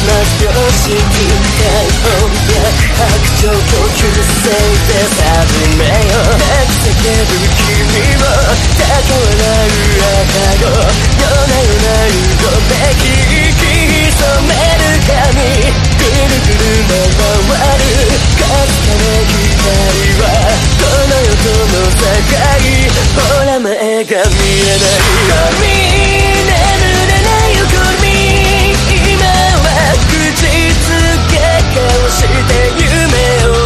病室開放白鳥呼吸性で始めよう叫ぶ君を高笑う赤子夜な夜な動べき潜める髪ぐるぐる回るかすかな光はこの世との境ほら前が見えないゴミ眠れないよゴミ今は口つけ顔して夢を